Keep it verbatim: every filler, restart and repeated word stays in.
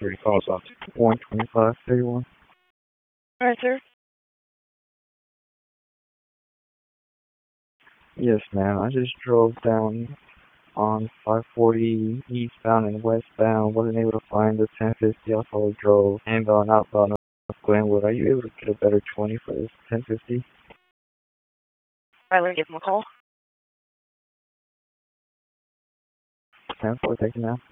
thirty calls off. one twenty-five thirty-one. All right, sir. Yes, ma'am. I just drove down on five forty eastbound and westbound. Wasn't able to find the ten fifty. Also drove inbound, outbound of Glenwood. Are you able to get a better twenty for this ten fifty? All right, give him a call. ten four, take it now.